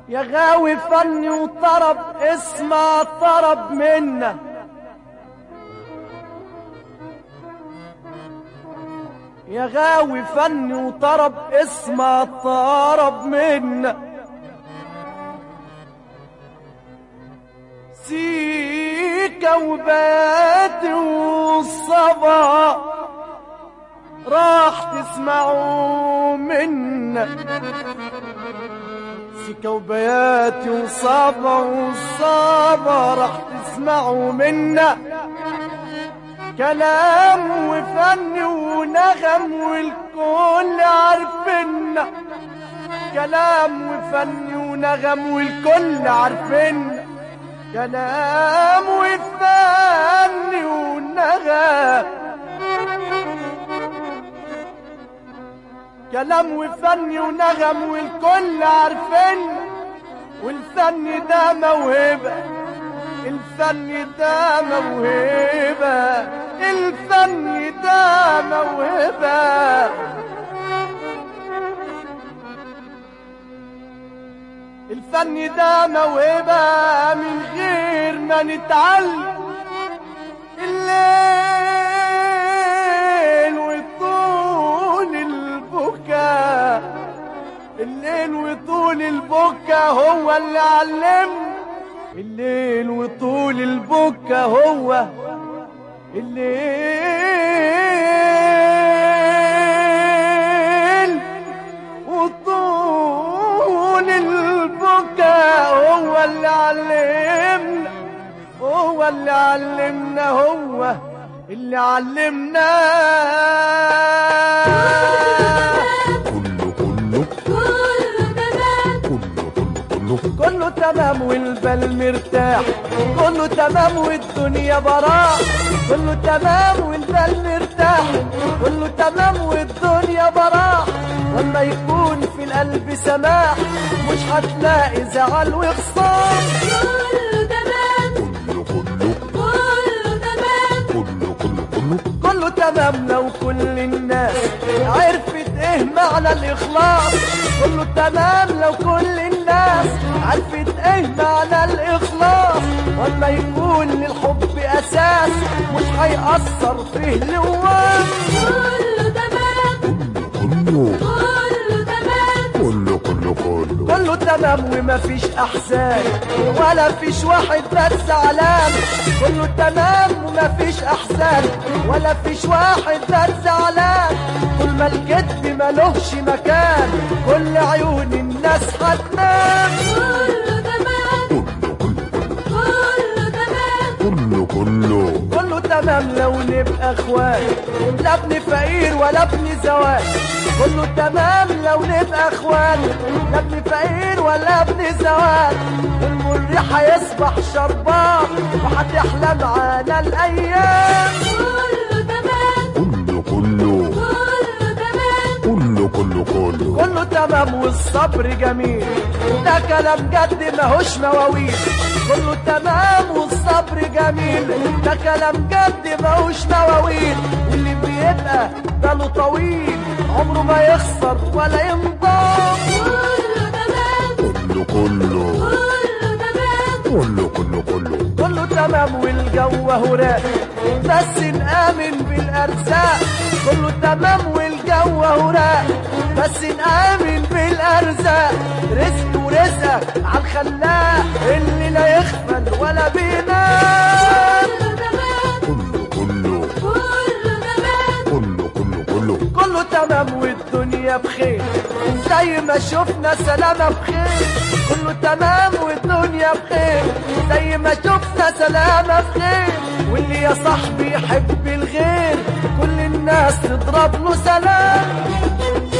يا غاوي فني وطرب اسمع طرب منا، يا غاوي فني وطرب اسمع طرب منا. سيكا وباتي والصبا راح تسمعوا منا، سيكا وبياتي وصبا والصبا راح تسمعوا منا. كلام وفن ونغم والكل عارفنا، كلام وفن ونغم والكل عارفنا، كلام وفن ونغم، كلام وفن ونغم والكل عارفنا. والفن ده موهبة، الفن ده موهبة، الفن ده موهبة، الفن ده موهبة من غير ما نتعلم. الليل وطول البكا، الليل وطول البكا هو اللي علمنا، الليل وطول البكا هو الليل وطول البكا هو اللي علمنا، هو اللي علمنا، هو اللي علمنا. كله تمام والبال مرتاح، كله تمام والدنيا براح، كله تمام والبال مرتاح، كله تمام والدنيا براح. لما يكون في القلب سماح مش هتلاقي زعل وخصام. كله تمام، كله تمام، كله تمام لو كل الناس عرفت ايه معنى الاخلاص. كله تمام لو كل الناس عرفت ايه معنى الاخلاص. وما يكون للحب اساس مش هيأثر فيه لوام. كله تمام، كله تمام، كله تمام ومفيش احزان ولا فيش واحد بس زعلان. كله تمام ومفيش احزان ولا فيش واحد بس زعلان. كل ما الكذب ملوش مكان كل عيون الناس هتنام. كله تمام، كله تمام لو نبقى اخوات لا ابن فقير ولا ابن زواج. كله تمام لو نبقى اخوات لا ابن فقير ولا ابن زواج. المر هيصبح شربان وهتحلى معانا الايام. كله تمام، كله تمام والصبر جميل ده كلام جد ماهوش مواويل. كله تمام والصبر جميل ده كلام جد ماهوش مواويل. واللي بيبقى باله طويل عمره ما يخسر ولا ينضام. كله تمام، كله تمام والجو هراء بس نآمن بالأرزاق. كله تمام والجو هراء بس نآمن بالأرزاق. رزق ورزقك عالخلاق اللي لا يخفل ولا بينام. كله تمام والدنيا بخير زي ما شفنا سلامة بخير. كله تمام والدنيا بخير زي ما شفنا سلامة بخير. واللي يا صاحبي يحب الغير كل الناس تضرب له سلام.